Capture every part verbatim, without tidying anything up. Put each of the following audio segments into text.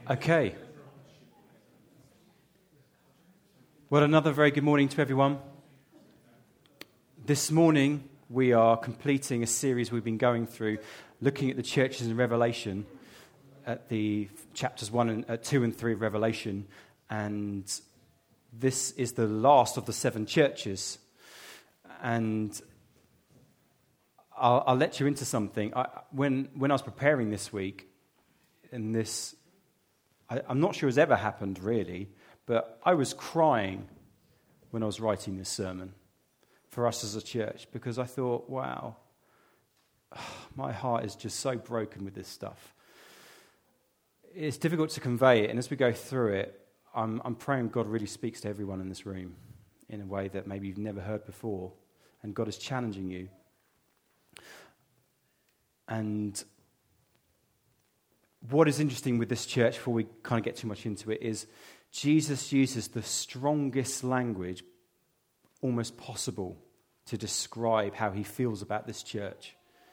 Okay. Well, another very good morning to everyone. This morning, we are completing a series we've been going through, looking at the churches in Revelation, at the chapters one and uh, two and three of Revelation, and this is the last of the seven churches. And I'll, I'll let you into something. I, when when I was preparing this week, and this, I, I'm not sure it's ever happened really, but I was crying when I was writing this sermon for us as a church, because I thought, wow, my heart is just so broken with this stuff. It's difficult to convey it, and as we go through it, I'm, I'm praying God really speaks to everyone in this room in a way that maybe you've never heard before, and God is challenging you. And what is interesting with this church, before we kind of get too much into it, is Jesus uses the strongest language almost possible to describe how he feels about this church.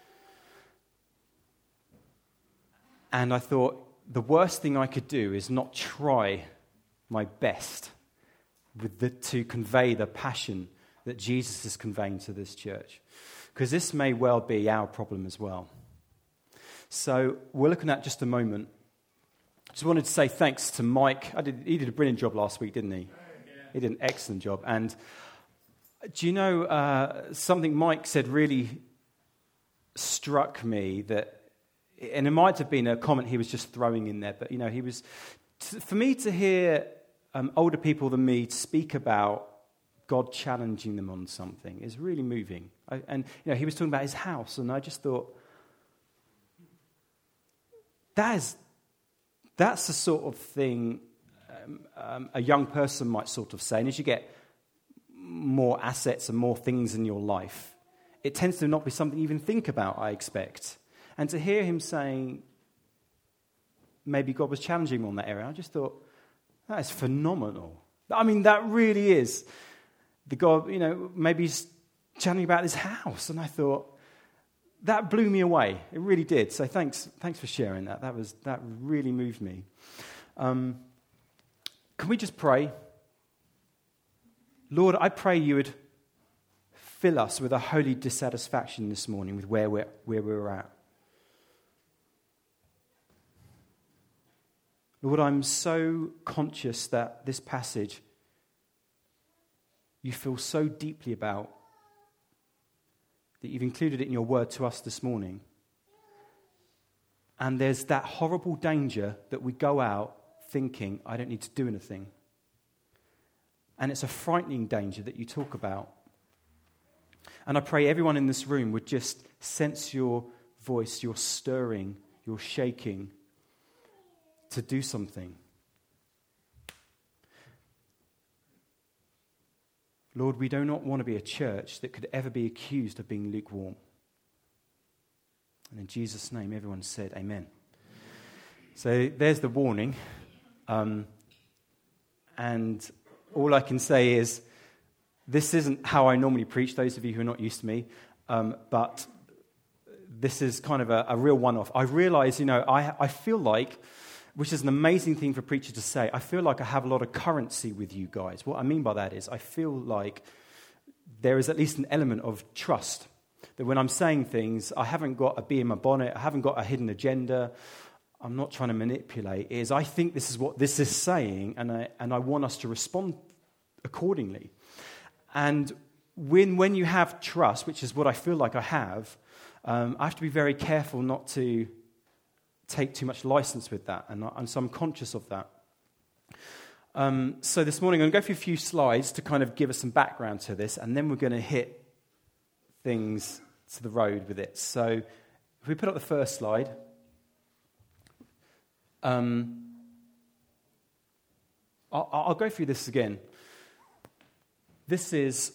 And I thought the worst thing I could do is not try my best with the, to convey the passion that Jesus is conveying to this church, because this may well be our problem as well. So we're looking at just a moment. Just wanted to say thanks to Mike. I did, he did a brilliant job last week, didn't he? Yeah. He did an excellent job. And do you know, uh, something Mike said really struck me, that, and it might have been a comment he was just throwing in there, but, you know, he was, for me to hear um, older people than me speak about God challenging them on something is really moving. I, and, you know, he was talking about his house, and I just thought, that is... That's the sort of thing um, um, a young person might sort of say. And as you get more assets and more things in your life, it tends to not be something you even think about, I expect. And to hear him saying maybe God was challenging him on that area, I just thought, that is phenomenal. I mean, that really is. The God, you know, maybe he's challenging about his house. And I thought, that blew me away. It really did. So thanks, thanks for sharing that. That was that really moved me. Um, can we just pray? Lord, I pray you would fill us with a holy dissatisfaction this morning with where we're where we're at. Lord, I'm so conscious that this passage you feel so deeply about, that you've included it in your word to us this morning. And there's that horrible danger that we go out thinking, I don't need to do anything. And it's a frightening danger that you talk about. And I pray everyone in this room would just sense your voice, your stirring, your shaking to do something. Lord, we do not want to be a church that could ever be accused of being lukewarm. And in Jesus' name, everyone said amen. So there's the warning. Um, and all I can say is, this isn't how I normally preach, those of you who are not used to me, um, but this is kind of a, a real one-off. I realize, you know, I, I feel like, which is an amazing thing for preachers to say, I feel like I have a lot of currency with you guys. What I mean by that is I feel like there is at least an element of trust. That when I'm saying things, I haven't got a bee in my bonnet, I haven't got a hidden agenda, I'm not trying to manipulate. It is, I think this is what this is saying, and I, and I want us to respond accordingly. And when, when you have trust, which is what I feel like I have, um, I have to be very careful not to take too much license with that, and, and so I'm conscious of that. Um, so this morning I'm going to go through a few slides to kind of give us some background to this, and then we're going to hit things to the road with it. So if we put up the first slide, um, I'll, I'll go through this again. This is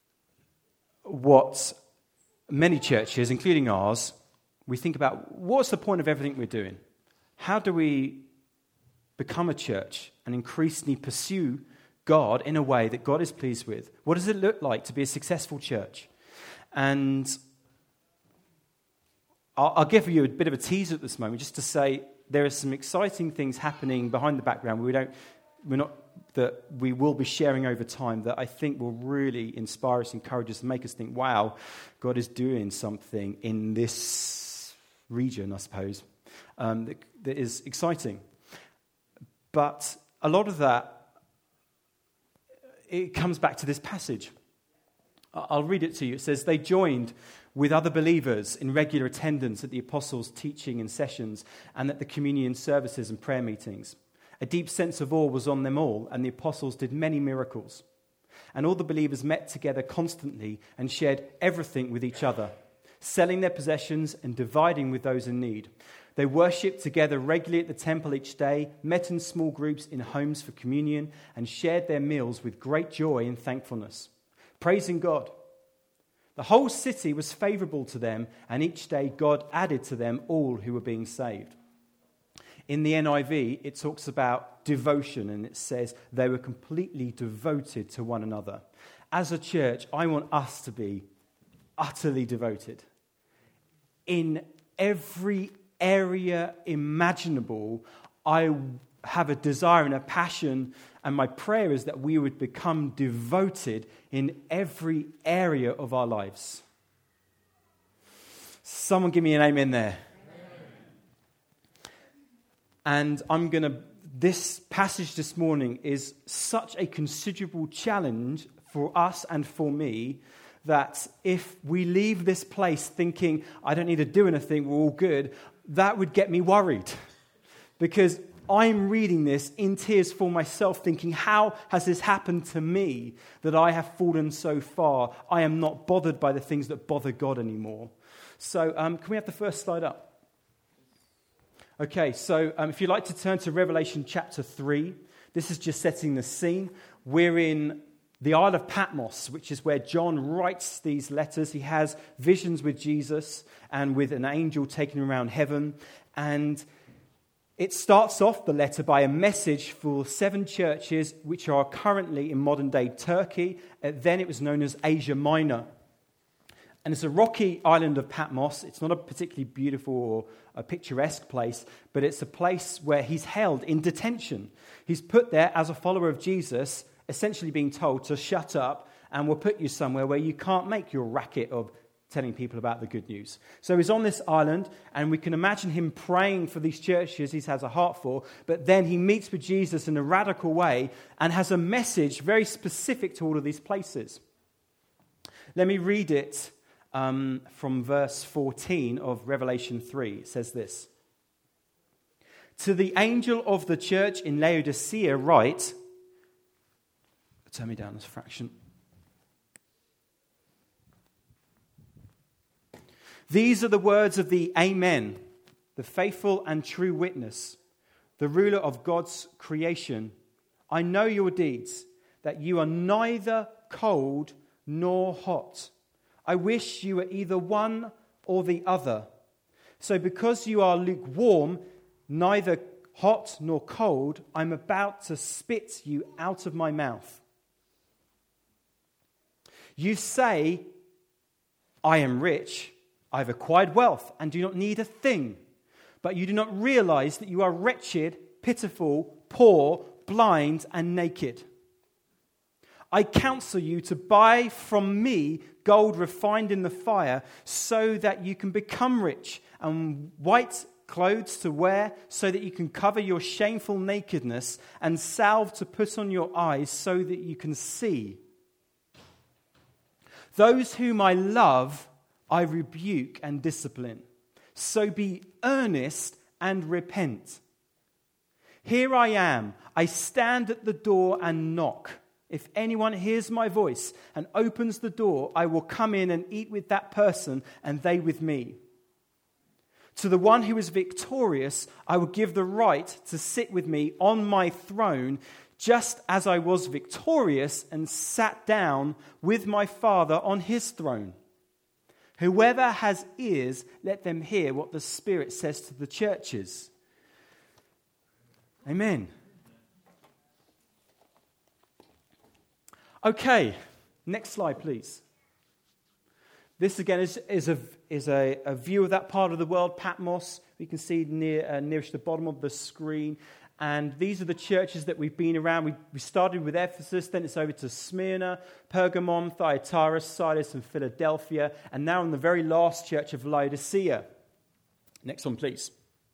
what many churches, including ours, we think about, what's the point of everything we're doing? How do we become a church and increasingly pursue God in a way that God is pleased with? What does it look like to be a successful church? And I'll, I'll give you a bit of a teaser at this moment, just to say, there are some exciting things happening behind the background. We don't, we're not, that we will be sharing over time that I think will really inspire us, encourage us, and make us think, wow, God is doing something in this region, I suppose, um, that, that is exciting. But a lot of that, it comes back to this passage. I'll read it to you. It says, they joined with other believers in regular attendance at the apostles' teaching and sessions and at the communion services and prayer meetings. A deep sense of awe was on them all, and the apostles did many miracles. And all the believers met together constantly and shared everything with each other, selling their possessions and dividing with those in need. They worshipped together regularly at the temple each day, met in small groups in homes for communion, and shared their meals with great joy and thankfulness, praising God. The whole city was favorable to them, and each day God added to them all who were being saved. In the N I V, it talks about devotion, and it says they were completely devoted to one another. As a church, I want us to be utterly devoted. In every area imaginable, I have a desire and a passion, and my prayer is that we would become devoted in every area of our lives. Someone give me an amen there. And I'm going to, this passage this morning is such a considerable challenge for us and for me that if we leave this place thinking, I don't need to do anything, we're all good, that would get me worried. Because I'm reading this in tears for myself, thinking, how has this happened to me that I have fallen so far? I am not bothered by the things that bother God anymore. So um, can we have the first slide up? Okay, so um, if you'd like to turn to Revelation chapter three, this is just setting the scene. We're in the Isle of Patmos, which is where John writes these letters. He has visions with Jesus and with an angel taking him around heaven. And it starts off the letter by a message for seven churches which are currently in modern-day Turkey. Uh, then it was known as Asia Minor. And it's a rocky island of Patmos. It's not a particularly beautiful or a picturesque place, but it's a place where he's held in detention. He's put there as a follower of Jesus, essentially being told to shut up, and we'll put you somewhere where you can't make your racket of telling people about the good news. So he's on this island, and we can imagine him praying for these churches he has a heart for, but then he meets with Jesus in a radical way and has a message very specific to all of these places. Let me read it um, from verse fourteen of Revelation three. It says this. To the angel of the church in Laodicea write, turn me down this fraction. These are the words of the Amen, the faithful and true witness, the ruler of God's creation. I know your deeds, that you are neither cold nor hot. I wish you were either one or the other. So because you are lukewarm, neither hot nor cold, I'm about to spit you out of my mouth. You say, I am rich, I've acquired wealth and do not need a thing. But you do not realize that you are wretched, pitiful, poor, blind, and naked. I counsel you to buy from me gold refined in the fire so that you can become rich, and white clothes to wear so that you can cover your shameful nakedness, and salve to put on your eyes so that you can see. Those whom I love, I rebuke and discipline. So be earnest and repent. Here I am. I stand at the door and knock. If anyone hears my voice and opens the door, I will come in and eat with that person and they with me. To the one who is victorious, I will give the right to sit with me on my throne, just as I was victorious and sat down with my Father on his throne. Whoever has ears, let them hear what the Spirit says to the churches. Amen. Okay, next slide, please. This again is, is, a, is a, a view of that part of the world, Patmos, we can see near uh, nearest the bottom of the screen. And these are the churches that we've been around. We, we started with Ephesus, then it's over to Smyrna, Pergamon, Thyatira, Sardis, and Philadelphia, and now in the very last church of Laodicea. Next one, please.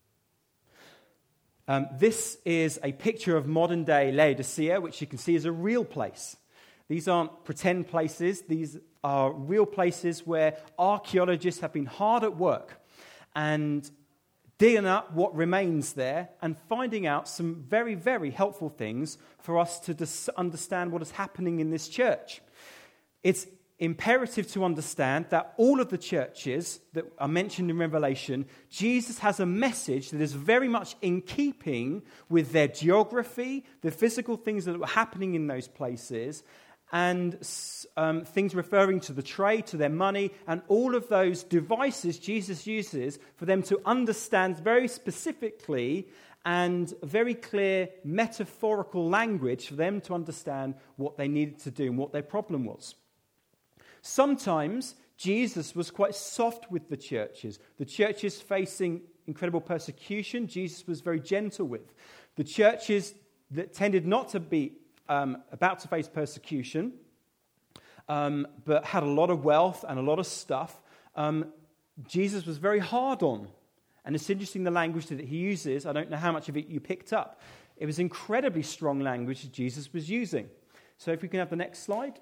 Um, this is a picture of modern-day Laodicea, which you can see is a real place. These aren't pretend places. These are real places where archaeologists have been hard at work and digging up what remains there and finding out some very, very helpful things for us to dis- understand what is happening in this church. It's imperative to understand that all of the churches that are mentioned in Revelation, Jesus has a message that is very much in keeping with their geography, the physical things that were happening in those places, and um, things referring to the trade, to their money, and all of those devices Jesus uses for them to understand very specifically and very clear metaphorical language for them to understand what they needed to do and what their problem was. Sometimes Jesus was quite soft with the churches. The churches facing incredible persecution, Jesus was very gentle with. The churches that tended not to be Um, about to face persecution, um, but had a lot of wealth and a lot of stuff, um, Jesus was very hard on. And it's interesting the language that he uses. I don't know how much of it you picked up. It was incredibly strong language that Jesus was using. So if we can have the next slide.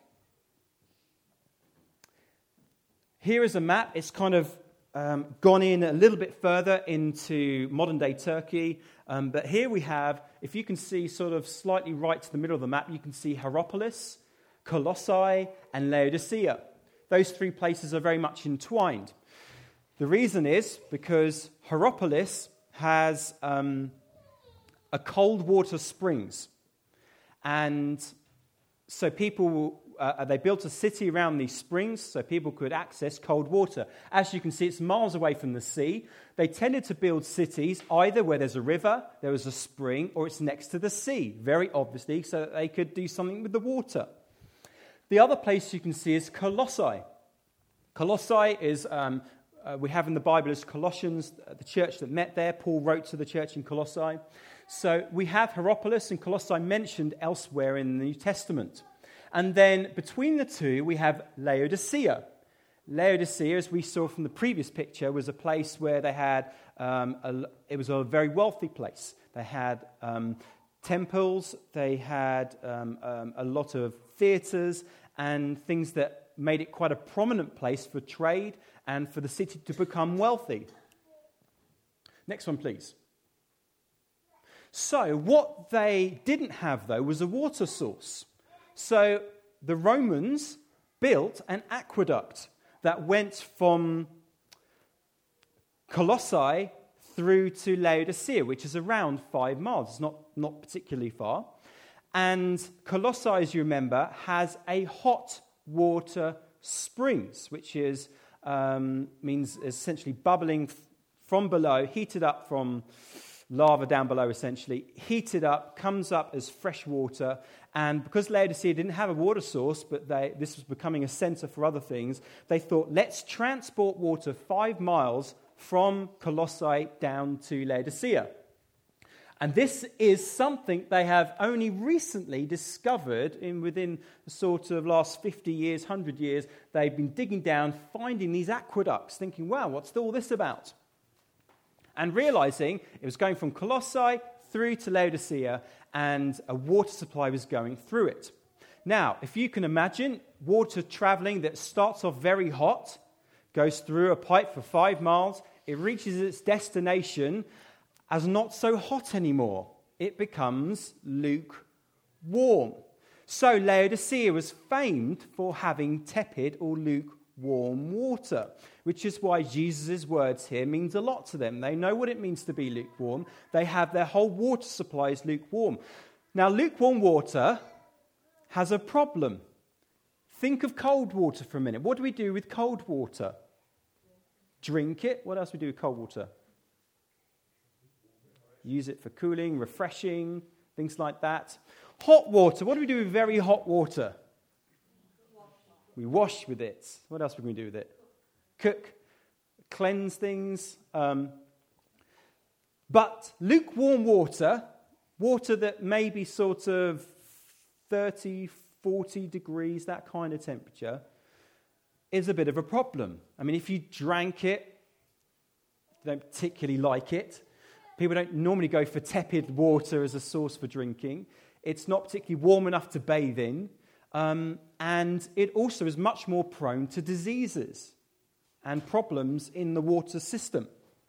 Here is a map. It's kind of um, gone in a little bit further into modern-day Turkey. Um, but here we have, if you can see sort of slightly right to the middle of the map, you can see Hierapolis, Colossae, and Laodicea. Those three places are very much entwined. The reason is because Hierapolis has um, a cold water springs. And so people, uh, they built a city around these springs so people could access cold water. As you can see, it's miles away from the sea. They tended to build cities either where there's a river, there was a spring, or it's next to the sea, very obviously, so that they could do something with the water. The other place you can see is Colossae. Colossae is, um, uh, we have in the Bible as Colossians, the church that met there. Paul wrote to the church in Colossae. So we have Hierapolis and Colossae mentioned elsewhere in the New Testament. And then between the two, we have Laodicea. Laodicea, as we saw from the previous picture, was a place where they had, um, a, it was a very wealthy place. They had um, temples, they had um, um, a lot of theatres and things that made it quite a prominent place for trade and for the city to become wealthy. Next one, please. So what they didn't have, though, was a water source. So the Romans built an aqueduct that went from Colossae through to Laodicea, which is around five miles. It's not, not particularly far. And Colossae, as you remember, has a hot water springs, which is um, means essentially bubbling f- from below, heated up from lava down below, essentially, heated up, comes up as fresh water. And because Laodicea didn't have a water source, but they, this was becoming a center for other things, they thought, let's transport water five miles from Colossae down to Laodicea. And this is something they have only recently discovered in within the sort of last fifty years, one hundred years. They've been digging down, finding these aqueducts, thinking, wow, what's all this about? And realizing it was going from Colossae through to Laodicea, and a water supply was going through it. Now, if you can imagine water traveling that starts off very hot, goes through a pipe for five miles, it reaches its destination as not so hot anymore. It becomes lukewarm. So Laodicea was famed for having tepid or lukewarm water, which is why Jesus' words here means a lot to them. They know what it means to be lukewarm. They have their whole water supply is lukewarm. Now, lukewarm water has a problem. Think of cold water for a minute. What do we do with cold water? Drink it. What else do we do with cold water? Use it for cooling, refreshing, things like that. Hot water. What do we do with very hot water? We wash with it. What else are we going to do with it? Cook, cleanse things. Um, But lukewarm water, water that may be sort of thirty, forty degrees, that kind of temperature, is a bit of a problem. I mean, if you drank it, you don't particularly like it. People don't normally go for tepid water as a source for drinking. It's not particularly warm enough to bathe in. Um, and it also is much more prone to diseases and problems in the water system.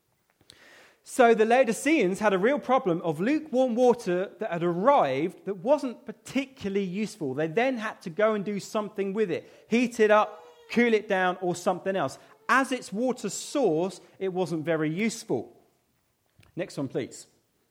So the Laodiceans had a real problem of lukewarm water that had arrived that wasn't particularly useful. They then had to go and do something with it, heat it up, cool it down, or something else. As its water source, it wasn't very useful. Next one, please.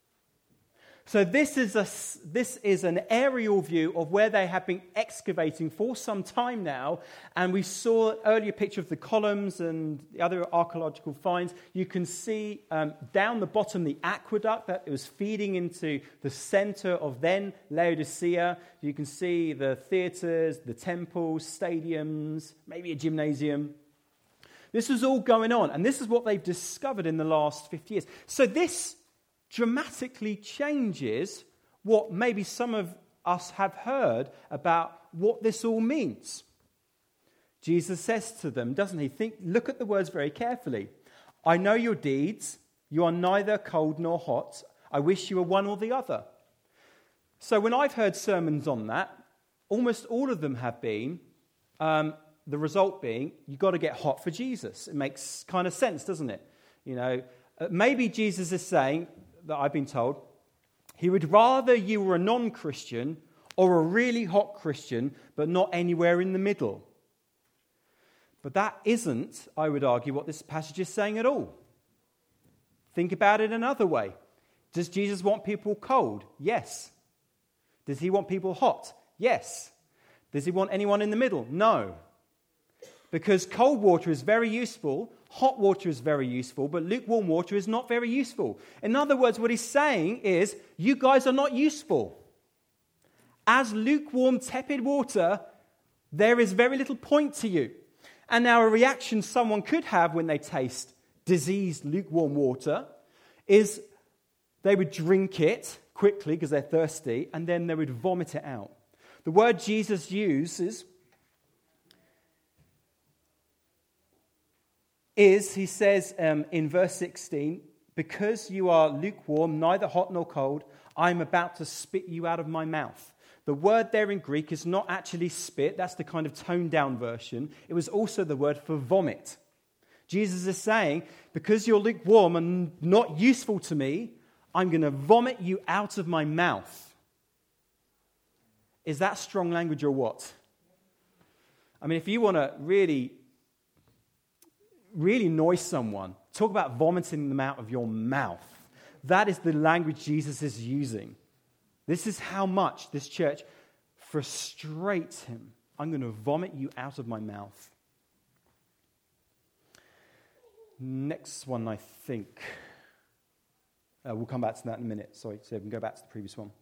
So this is a, this is an aerial view of where they have been excavating for some time now. And we saw an earlier picture of the columns and the other archaeological finds. You can see um, down the bottom the aqueduct that was feeding into the center of then Laodicea. You can see the theaters, the temples, stadiums, maybe a gymnasium. This was all going on. And this is what they've discovered in the last fifty years. So this dramatically changes what maybe some of us have heard about what this all means. Jesus says to them, doesn't he? Think, look at the words very carefully. I know your deeds. You are neither cold nor hot. I wish you were one or the other. So when I've heard sermons on that, almost all of them have been, um, the result being, you've got to get hot for Jesus. It makes kind of sense, doesn't it? You know, uh, maybe Jesus is saying, that I've been told, he would rather you were a non-Christian or a really hot Christian, but not anywhere in the middle. But that isn't, I would argue, what this passage is saying at all. Think about it another way. Does Jesus want people cold? Yes. Does he want people hot? Yes. Does he want anyone in the middle? No. Because cold water is very useful, hot water is very useful, but lukewarm water is not very useful. In other words, what he's saying is, you guys are not useful. As lukewarm, tepid water, there is very little point to you. And now a reaction someone could have when they taste diseased, lukewarm water is they would drink it quickly because they're thirsty, and then they would vomit it out. The word Jesus uses is, he says um, in verse sixteen, because you are lukewarm, neither hot nor cold, I am about to spit you out of my mouth. The word there in Greek is not actually spit. That's the kind of toned-down version. It was also the word for vomit. Jesus is saying, because you're lukewarm and not useful to me, I'm going to vomit you out of my mouth. Is that strong language or what? I mean, if you want to really... really annoy someone, talk about vomiting them out of your mouth. That is the language Jesus is using. This is how much this church frustrates him. I'm going to vomit you out of my mouth. Next one, I think. Uh, we'll come back to that in a minute. Sorry, so we can go back to the previous one.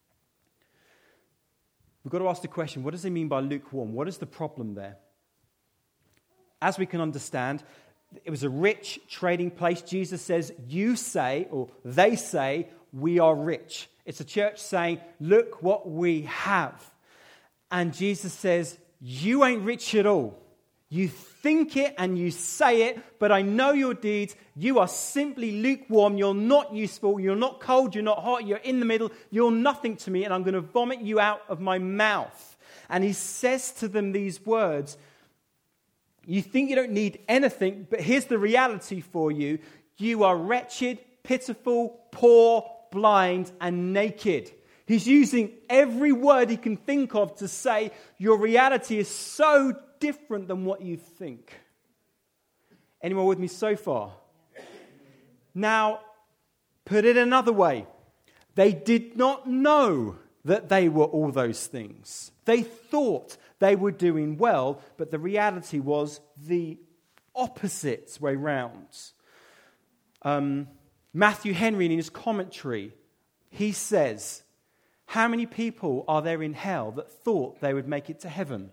We've got to ask the question, what does he mean by lukewarm? What is the problem there? As we can understand, it was a rich trading place. Jesus says, you say, or they say, we are rich. It's a church saying, look what we have. And Jesus says, you ain't rich at all. You think it and you say it, but I know your deeds. You are simply lukewarm. You're not useful. You're not cold. You're not hot. You're in the middle. You're nothing to me, and I'm going to vomit you out of my mouth. And he says to them these words, you think you don't need anything, but here's the reality for you. You are wretched, pitiful, poor, blind, and naked. He's using every word he can think of to say your reality is so different than what you think. Anyone with me so far? Now, put it another way. They did not know that they were all those things. They thought they were doing well, but the reality was the opposite way round. Um, Matthew Henry, in his commentary, he says, how many people are there in hell that thought they would make it to heaven?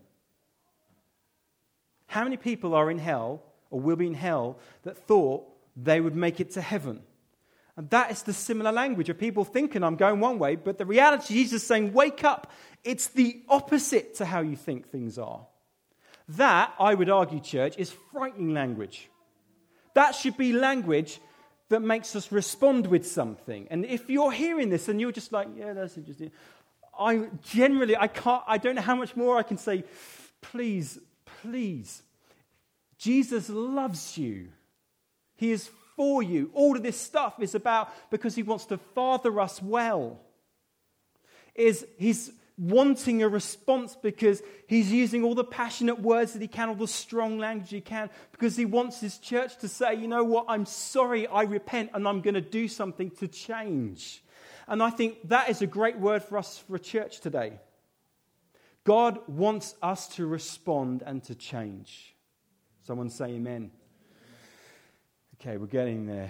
How many people are in hell, or will be in hell, that thought they would make it to heaven? And that is the similar language of people thinking I'm going one way, but the reality, Jesus is saying, wake up. It's the opposite to how you think things are. That, I would argue, church, is frightening language. That should be language that makes us respond with something. And if you're hearing this and you're just like, yeah, that's interesting. I generally, I can't, I don't know how much more I can say. Please, please. Jesus loves you. He is for you. All of this stuff is about because he wants to father us well. Is he's wanting a response because he's using all the passionate words that he can, all the strong language he can, because he wants his church to say, you know what, I'm sorry, I repent, and I'm going to do something to change. And I think that is a great word for us for a church today. God wants us to respond and to change. Someone say amen. Okay, we're getting there.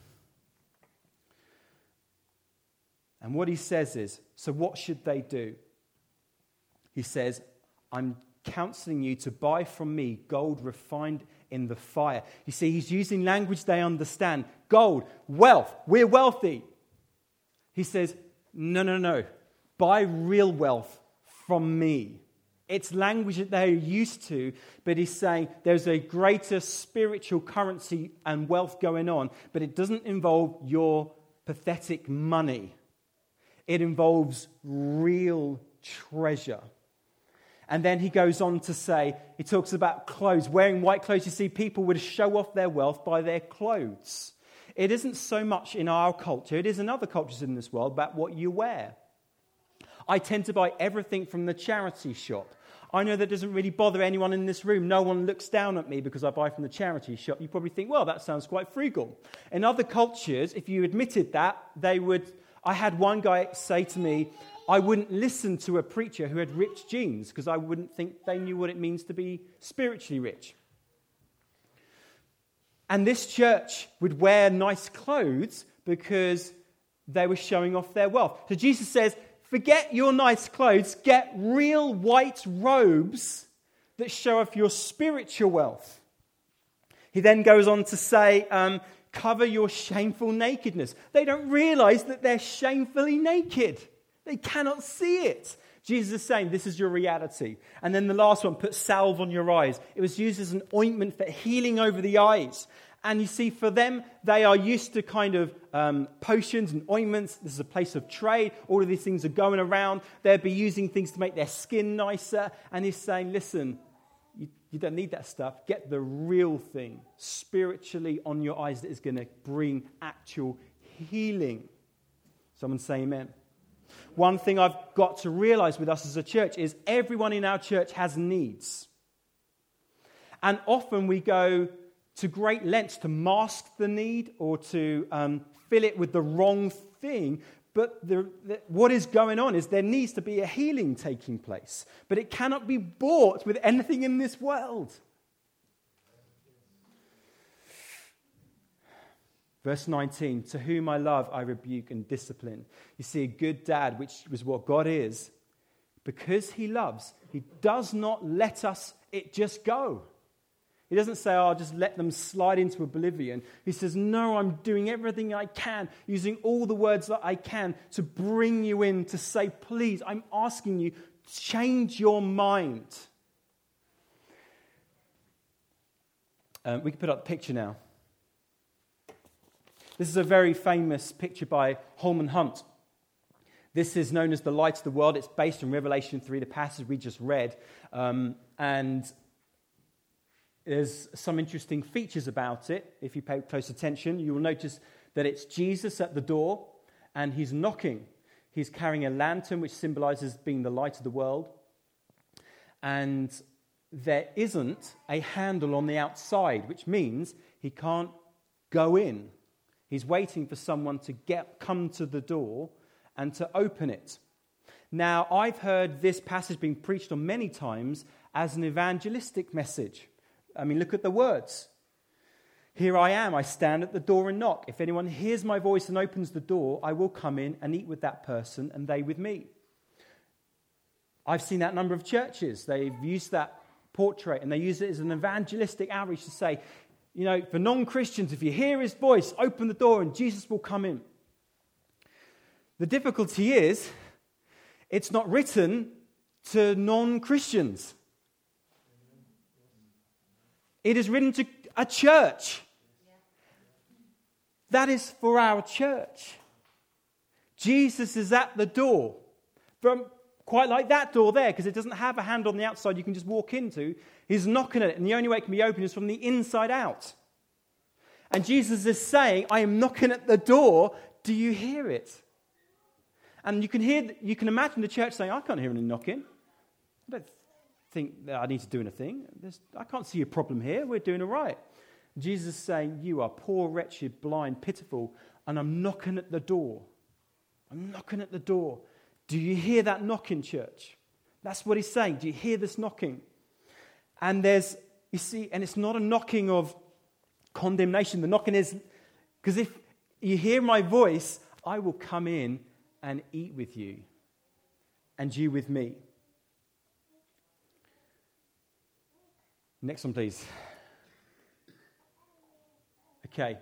And what he says is, so what should they do? He says, I'm counseling you to buy from me gold refined in the fire. You see, he's using language they understand. Gold, wealth, we're wealthy. He says, no, no, no. Buy real wealth from me. It's language that they're used to, but he's saying there's a greater spiritual currency and wealth going on, but it doesn't involve your pathetic money. It involves real treasure. And then he goes on to say, he talks about clothes. Wearing white clothes, you see, people would show off their wealth by their clothes. It isn't so much in our culture, it is in other cultures in this world, about what you wear. I tend to buy everything from the charity shop. I know that doesn't really bother anyone in this room. No one looks down at me because I buy from the charity shop. You probably think, well, that sounds quite frugal. In other cultures, if you admitted that, they would... I had one guy say to me, I wouldn't listen to a preacher who had rich genes because I wouldn't think they knew what it means to be spiritually rich. And this church would wear nice clothes because they were showing off their wealth. So Jesus says, forget your nice clothes, get real white robes that show off your spiritual wealth. He then goes on to say, um, cover your shameful nakedness. They don't realize that they're shamefully naked. They cannot see it. Jesus is saying, this is your reality. And then the last one, put salve on your eyes. It was used as an ointment for healing over the eyes. And you see, for them, they are used to kind of um, potions and ointments. This is a place of trade. All of these things are going around. They'll be using things to make their skin nicer. And he's saying, listen, you, you don't need that stuff. Get the real thing spiritually on your eyes that is going to bring actual healing. Someone say amen. One thing I've got to realize with us as a church is everyone in our church has needs. And often we go to great lengths to mask the need or to um, fill it with the wrong thing. But the, the, what is going on is there needs to be a healing taking place. But it cannot be bought with anything in this world. Verse nineteen, to whom I love, I rebuke and discipline. You see, a good dad, which was what God is, because he loves, he does not let us it just go. He doesn't say, oh, I'll just let them slide into oblivion. He says, no, I'm doing everything I can, using all the words that I can to bring you in, to say, please, I'm asking you, change your mind. Um, we can put up the picture now. This is a very famous picture by Holman Hunt. This is known as the light of the world. It's based on Revelation three, the passage we just read. Um, and there's some interesting features about it. If you pay close attention, you will notice that it's Jesus at the door, and he's knocking. He's carrying a lantern, which symbolizes being the light of the world. And there isn't a handle on the outside, which means he can't go in. He's waiting for someone to get come to the door and to open it. Now, I've heard this passage being preached on many times as an evangelistic message. I mean, look at the words. Here I am, I stand at the door and knock. If anyone hears my voice and opens the door, I will come in and eat with that person and they with me. I've seen that number of churches. They've used that portrait and they use it as an evangelistic outreach to say, You know, for non-Christians, if you hear his voice, open the door and Jesus will come in. The difficulty is, it's not written to non-Christians. It is written to a church. That is for our church. Jesus is at the door. From quite like that door there, because it doesn't have a handle on the outside you can just walk into. He's knocking at it, and the only way it can be opened is from the inside out. And Jesus is saying, I am knocking at the door. Do you hear it? And you can hear, you can imagine the church saying, I can't hear any knocking. I don't think that I need to do anything. There's, I can't see a problem here. We're doing all right. Jesus is saying, you are poor, wretched, blind, pitiful, and I'm knocking at the door. I'm knocking at the door. Do you hear that knocking, church? That's what he's saying. Do you hear this knocking? And there's, you see, and it's not a knocking of condemnation. The knocking is, because if you hear my voice, I will come in and eat with you, and you with me. Next one, please. Okay.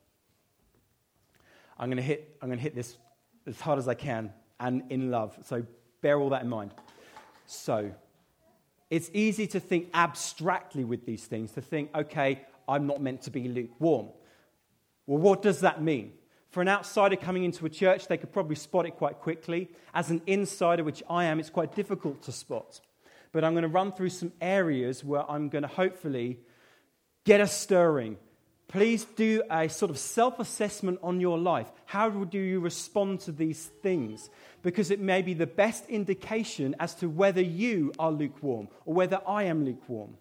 I'm going to hit. I'm going to hit this as hard as I can, and in love. So bear all that in mind. So it's easy to think abstractly with these things. To think, okay, I'm not meant to be lukewarm. Well, what does that mean? For an outsider coming into a church, they could probably spot it quite quickly. As an insider, which I am, it's quite difficult to spot. But I'm going to run through some areas where I'm going to hopefully get us stirring. Please do a sort of self-assessment on your life. How do you respond to these things? Because it may be the best indication as to whether you are lukewarm or whether I am lukewarm.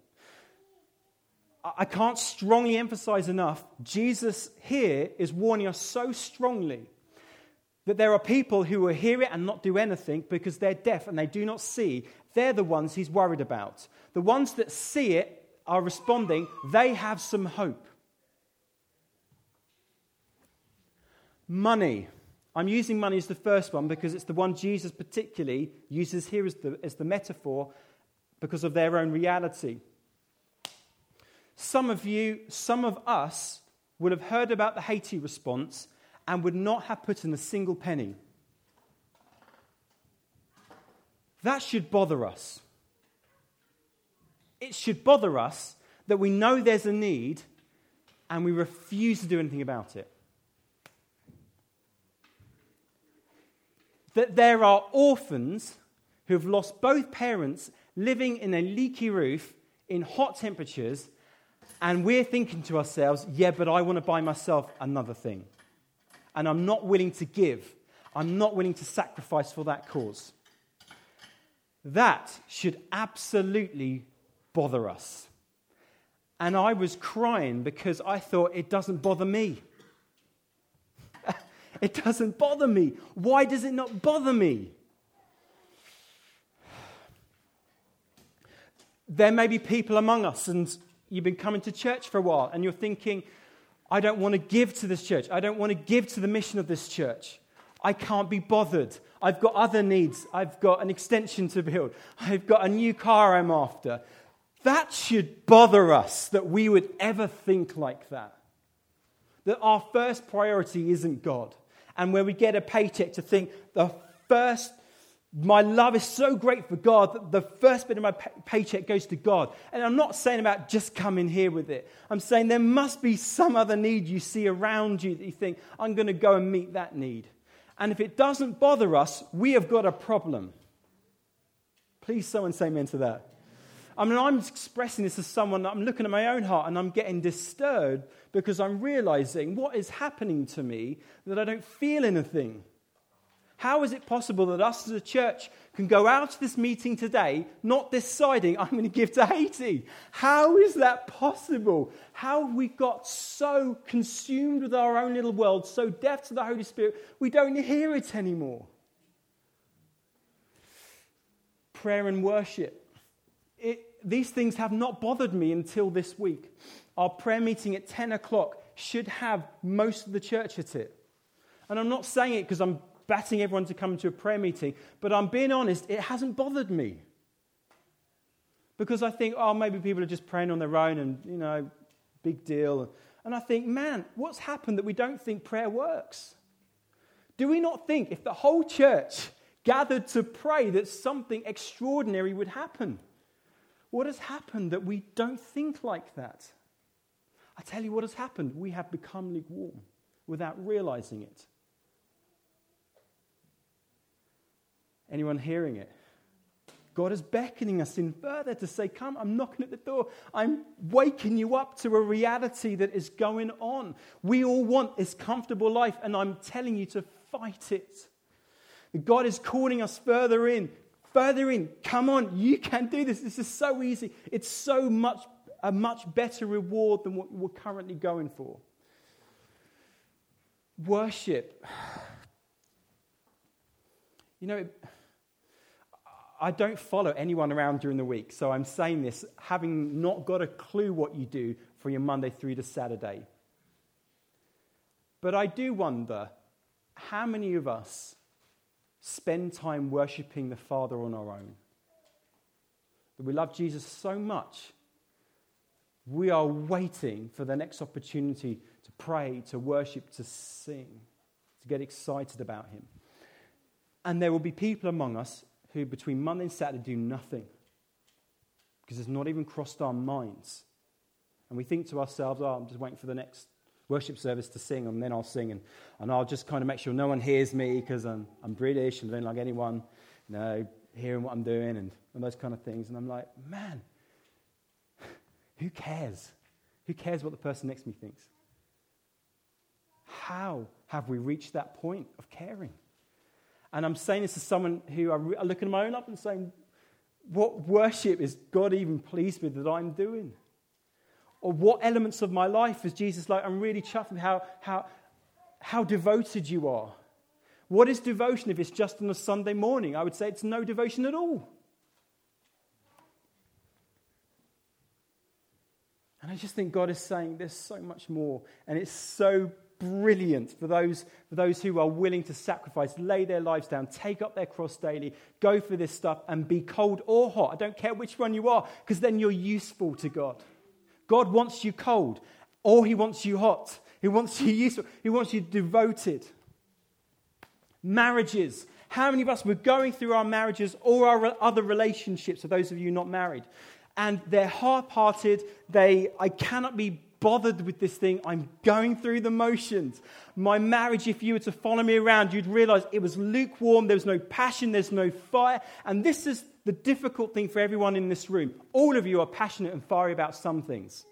I can't strongly emphasize enough, Jesus here is warning us so strongly that there are people who will hear it and not do anything because they're deaf and they do not see. They're the ones he's worried about. The ones that see it are responding. They have some hope. Money. I'm using money as the first one because it's the one Jesus particularly uses here as the, as the metaphor because of their own reality. Some of you, some of us would have heard about the Haiti response and would not have put in a single penny. That should bother us. It should bother us that we know there's a need and we refuse to do anything about it. That there are orphans who have lost both parents living in a leaky roof in hot temperatures, and we're thinking to ourselves, yeah, but I want to buy myself another thing. And I'm not willing to give. I'm not willing to sacrifice for that cause. That should absolutely bother us. And I was crying because I thought it doesn't bother me. It doesn't bother me. Why does it not bother me? There may be people among us, and you've been coming to church for a while, and you're thinking, I don't want to give to this church. I don't want to give to the mission of this church. I can't be bothered. I've got other needs. I've got an extension to build. I've got a new car I'm after. That should bother us that we would ever think like that. That our first priority isn't God. And when we get a paycheck to think, the first, my love is so great for God that the first bit of my pay- paycheck goes to God. And I'm not saying about just come in here with it. I'm saying there must be some other need you see around you that you think, I'm going to go and meet that need. And if it doesn't bother us, we have got a problem. Please someone say amen to that. I mean, I'm expressing this as someone, I'm looking at my own heart and I'm getting disturbed because I'm realizing what is happening to me that I don't feel anything. How is it possible that us as a church can go out to this meeting today not deciding I'm going to give to Haiti? How is that possible? How have we got so consumed with our own little world, so deaf to the Holy Spirit, we don't hear it anymore? Prayer and worship. It, these things have not bothered me until this week. Our prayer meeting at ten o'clock should have most of the church at it. And I'm not saying it because I'm batting everyone to come to a prayer meeting, but I'm being honest, it hasn't bothered me. Because I think, oh, maybe people are just praying on their own and, you know, big deal. And I think, man, what's happened that we don't think prayer works? Do we not think if the whole church gathered to pray that something extraordinary would happen? What has happened that we don't think like that? I tell you what has happened. We have become lukewarm without realizing it. Anyone hearing it? God is beckoning us in further to say, come, I'm knocking at the door. I'm waking you up to a reality that is going on. We all want this comfortable life, and I'm telling you to fight it. God is calling us further in, further in. Come on, you can do this. This is so easy. It's so much, a much better reward than what we're currently going for. Worship. You know, I don't follow anyone around during the week, so I'm saying this having not got a clue what you do for your Monday through to Saturday. But I do wonder, how many of us spend time worshipping the Father on our own? That we love Jesus so much, we are waiting for the next opportunity to pray, to worship, to sing, to get excited about him. And there will be people among us who between Monday and Saturday do nothing because it's not even crossed our minds. And we think to ourselves, oh, I'm just waiting for the next worship service to sing, and then I'll sing, and, and I'll just kind of make sure no one hears me because I'm, I'm British and I don't like anyone, you know, hearing what I'm doing and, and those kind of things. And I'm like, man, who cares? Who cares what the person next to me thinks? How have we reached that point of caring? And I'm saying this as someone who I, re- I look at my own life and saying, what worship is God even pleased with that I'm doing? Or what elements of my life is Jesus like, I'm really chuffed with how, how, how devoted you are. What is devotion if it's just on a Sunday morning? I would say it's no devotion at all. And I just think God is saying there's so much more. And it's so brilliant for those, for those who are willing to sacrifice, lay their lives down, take up their cross daily, go for this stuff and be cold or hot. I don't care which one you are, because then you're useful to God. God wants you cold, or he wants you hot. He wants you useful. He wants you devoted. Marriages. How many of us were going through our marriages or our other relationships, for those of you not married, and they're half-hearted, they, I cannot be bothered with this thing. I'm going through the motions. My marriage, if you were to follow me around, you'd realize it was lukewarm. There was no passion. There's no fire. And this is the difficult thing for everyone in this room. All of you are passionate and fiery about some things.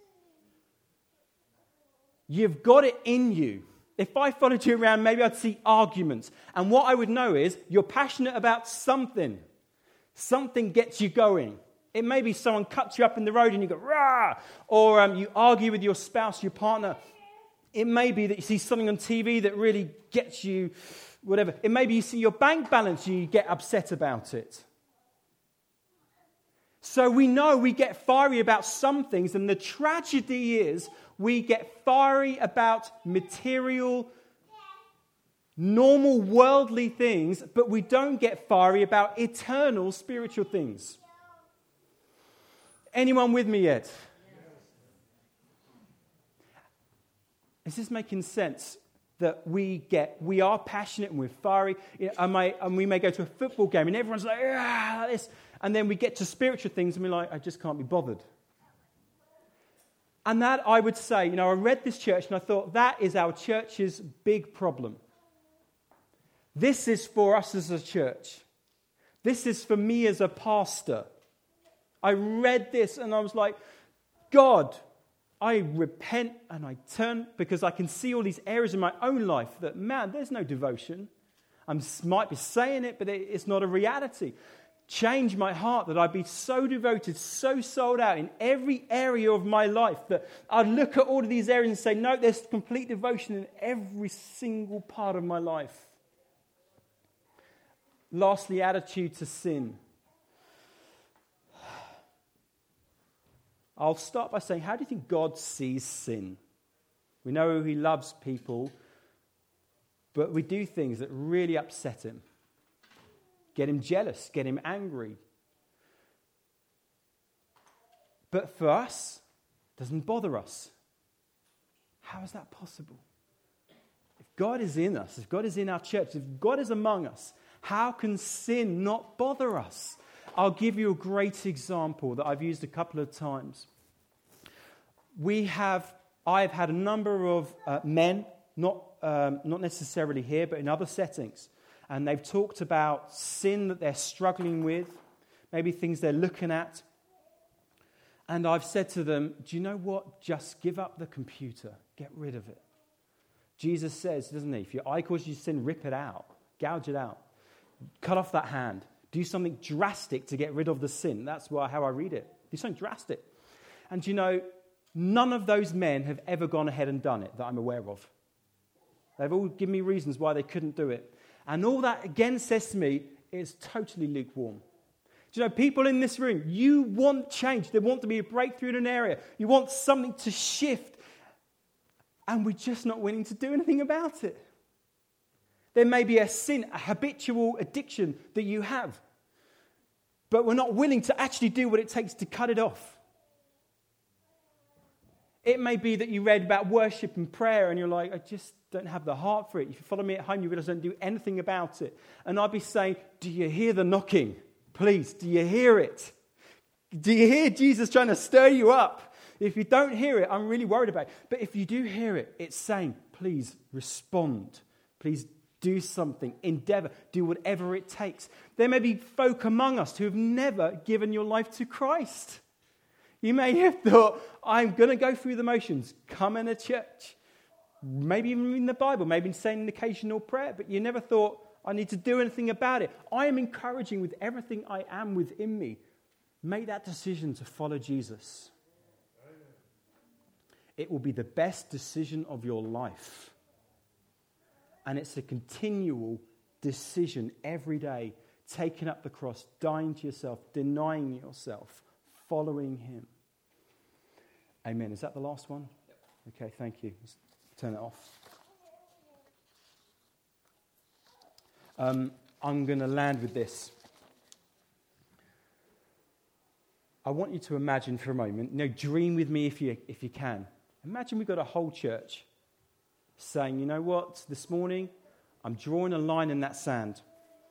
You've got it in you. If I followed you around, maybe I'd see arguments. And what I would know is you're passionate about something. Something gets you going. It may be someone cuts you up in the road and you go, rah! Or um, you argue with your spouse, your partner. It may be that you see something on T V that really gets you, whatever. It may be you see your bank balance and you get upset about it. So we know we get fiery about some things, and the tragedy is we get fiery about material, normal, worldly things, but we don't get fiery about eternal, spiritual things. Anyone with me yet? Is this making sense? That we get, we are passionate and we're fiery, you know, and, my, and we may go to a football game and everyone's like, ah, like this, and then we get to spiritual things and we're like, I just can't be bothered. And that, I would say, you know, I read this church and I thought that is our church's big problem. This is for us as a church. This is for me as a pastor. I read this and I was like, God, I repent and I turn, because I can see all these areas in my own life that, man, there's no devotion. I might be saying it, but it's not a reality. Change my heart that I'd be so devoted, so sold out in every area of my life that I'd look at all of these areas and say, no, there's complete devotion in every single part of my life. Lastly, attitude to sin. I'll start by saying, how do you think God sees sin? We know he loves people, but we do things that really upset him. Get him jealous, get him angry. But for us, it doesn't bother us. How is that possible? If God is in us, if God is in our church, if God is among us, how can sin not bother us? I'll give you a great example that I've used a couple of times. We have, I've had a number of uh, men, not, um, not necessarily here, but in other settings, and they've talked about sin that they're struggling with, maybe things they're looking at. And I've said to them, do you know what? Just give up the computer. Get rid of it. Jesus says, doesn't he? If your eye causes you sin, rip it out. Gouge it out. Cut off that hand. Do something drastic to get rid of the sin. That's why, how I read it. Do something drastic. And you know, none of those men have ever gone ahead and done it that I'm aware of. They've all given me reasons why they couldn't do it. And all that again says to me, it's totally lukewarm. Do you know, people in this room, you want change. There want to be a breakthrough in an area. You want something to shift. And we're just not willing to do anything about it. There may be a sin, a habitual addiction that you have. But we're not willing to actually do what it takes to cut it off. It may be that you read about worship and prayer and you're like, I just don't have the heart for it. If you follow me at home, you realize I don't do anything about it. And I'd be saying, do you hear the knocking? Please, do you hear it? Do you hear Jesus trying to stir you up? If you don't hear it, I'm really worried about it. But if you do hear it, it's saying, please respond. Please do something. Endeavor. Do whatever it takes. There may be folk among us who have never given your life to Christ. You may have thought, I'm going to go through the motions. Come in a church. Maybe even reading the Bible. Maybe saying an occasional prayer. But you never thought, I need to do anything about it. I am encouraging with everything I am within me. Make that decision to follow Jesus. It will be the best decision of your life. And it's a continual decision every day, taking up the cross, dying to yourself, denying yourself, following him. Amen. Is that the last one? Yep. Okay, thank you. Let's turn it off. Um, I'm going to land with this. I want you to imagine for a moment, no, dream with me if you if you can. Imagine we've got a whole church saying, you know what, this morning I'm drawing a line in that sand.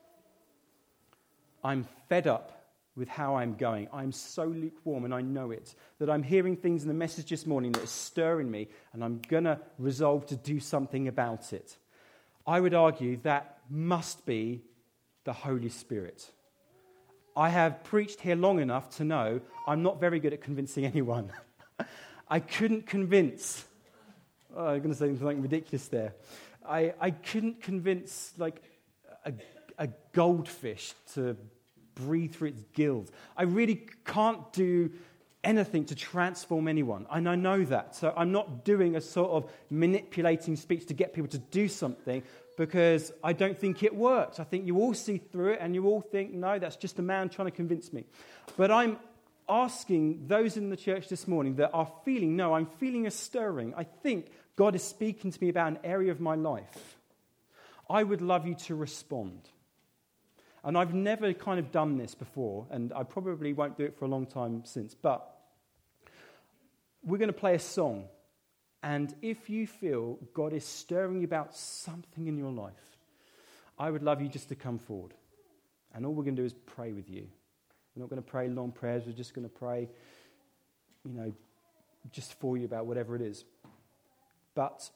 I'm fed up with how I'm going. I'm so lukewarm and I know it, that I'm hearing things in the message this morning that is stirring me and I'm going to resolve to do something about it. I would argue that must be the Holy Spirit. I have preached here long enough to know I'm not very good at convincing anyone. I couldn't convince, oh, I'm going to say something ridiculous there. I, I couldn't convince like a, a goldfish to breathe through its gills. I really can't do anything to transform anyone, and I know that. So I'm not doing a sort of manipulating speech to get people to do something because I don't think it works. I think you all see through it and you all think, no, that's just a man trying to convince me. But I'm asking those in the church this morning that are feeling, no, I'm feeling a stirring. I think God is speaking to me about an area of my life. I would love you to respond. And I've never kind of done this before, and I probably won't do it for a long time since, but we're going to play a song. And if you feel God is stirring you about something in your life, I would love you just to come forward. And all we're going to do is pray with you. We're not going to pray long prayers. We're just going to pray, you know, just for you about whatever it is. But,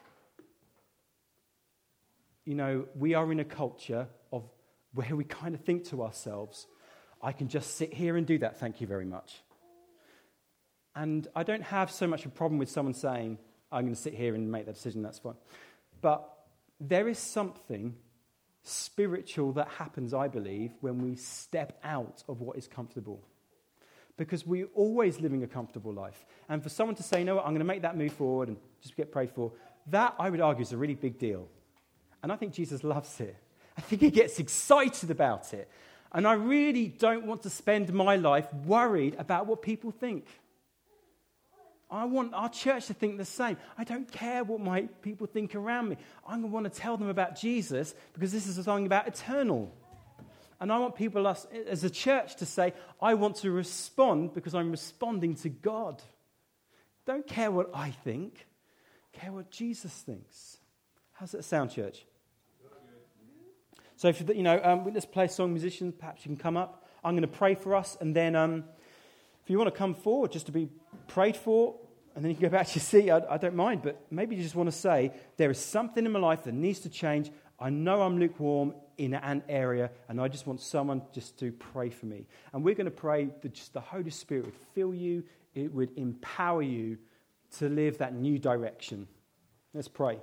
you know, we are in a culture of where we kind of think to ourselves, I can just sit here and do that, thank you very much. And I don't have so much a problem with someone saying, I'm going to sit here and make that decision, that's fine. But there is something spiritual that happens, I believe, when we step out of what is comfortable. Because we're always living a comfortable life. And for someone to say, you know what, I'm going to make that move forward and just get prayed for, that, I would argue, is a really big deal. And I think Jesus loves it. I think he gets excited about it. And I really don't want to spend my life worried about what people think. I want our church to think the same. I don't care what my people think around me. I want to tell them about Jesus because this is something about eternal. And I want people us, as a church to say, I want to respond because I'm responding to God. Don't care what I think. care what Jesus thinks. How's that sound, church? So, if you know, um, let's play a song. Musicians, perhaps you can come up. I'm going to pray for us, and then um, if you want to come forward just to be prayed for, and then you can go back to your seat, I, I don't mind, but maybe you just want to say, there is something in my life that needs to change. I know I'm lukewarm in an area, and I just want someone just to pray for me. And we're going to pray that just the Holy Spirit would fill you, it would empower you to live that new direction. Let's pray.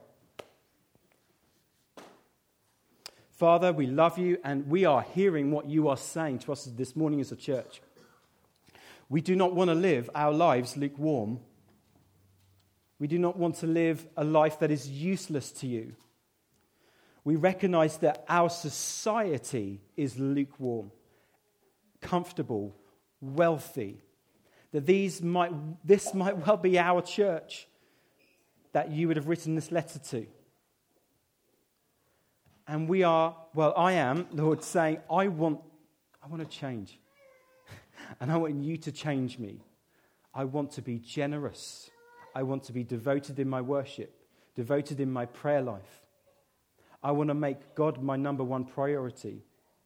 Father, we love you, and we are hearing what you are saying to us this morning as a church. We do not want to live our lives lukewarm. We do not want to live a life that is useless to you. We recognize that our society is lukewarm, comfortable, wealthy. That these might, this might well be our church that you would have written this letter to. And we are, well, I am, Lord, saying, I want, I want to change. And I want you to change me. I want to be generous. I want to be devoted in my worship, devoted in my prayer life. I want to make God my number one priority.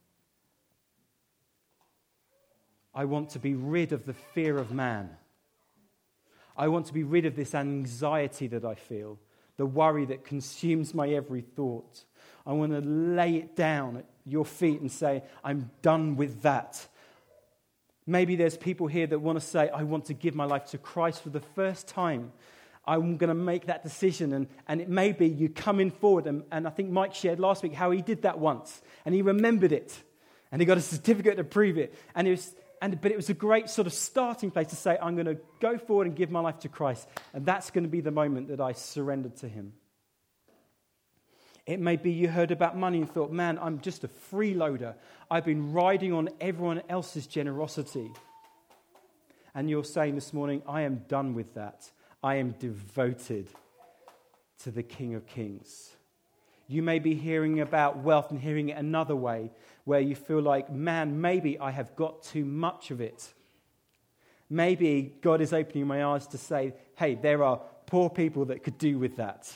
I want to be rid of the fear of man. I want to be rid of this anxiety that I feel, the worry that consumes my every thought. I want to lay it down at your feet and say, I'm done with that. Maybe there's people here that want to say, I want to give my life to Christ for the first time. I'm going to make that decision. And, and it may be you coming forward. And, and I think Mike shared last week how he did that once. And he remembered it. And he got a certificate to prove it. And it was, and, but it was a great sort of starting place to say, I'm going to go forward and give my life to Christ. And that's going to be the moment that I surrendered to him. It may be you heard about money and thought, man, I'm just a freeloader. I've been riding on everyone else's generosity. And you're saying this morning, I am done with that. I am devoted to the King of Kings. You may be hearing about wealth and hearing it another way, where you feel like, man, maybe I have got too much of it. Maybe God is opening my eyes to say, hey, there are poor people that could do with that.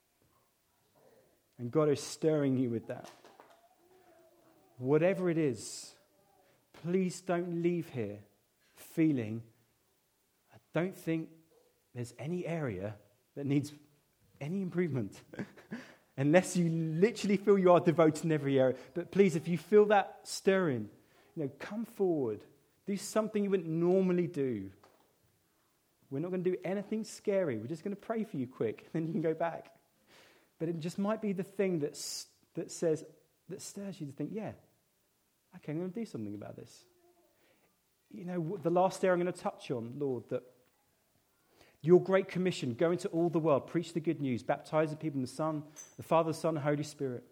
And God is stirring you with that. Whatever it is, please don't leave here feeling, I don't think there's any area that needs any improvement. Unless you literally feel you are devoted in every area. But please, if you feel that stirring, you know, come forward. Do something you wouldn't normally do. We're not going to do anything scary. We're just going to pray for you quick. Then you can go back. But it just might be the thing that's, that says, that stirs you to think, yeah, okay, I'm going to do something about this. You know, the last area I'm going to touch on, Lord, that your great commission, go into all the world, preach the good news, baptize the people in the Son, the Father, the Son, the Holy Spirit.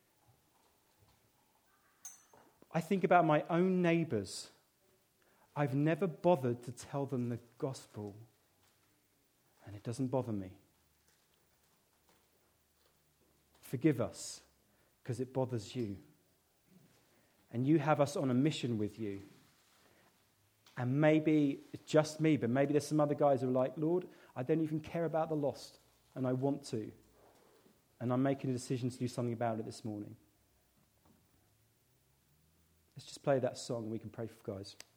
I think about my own neighbours. I've never bothered to tell them the gospel, and it doesn't bother me. Forgive us, because it bothers you. And you have us on a mission with you. And maybe it's just me, but maybe there's some other guys who are like, Lord, I don't even care about the lost, and I want to. And I'm making a decision to do something about it this morning. Let's just play that song and we can pray for guys.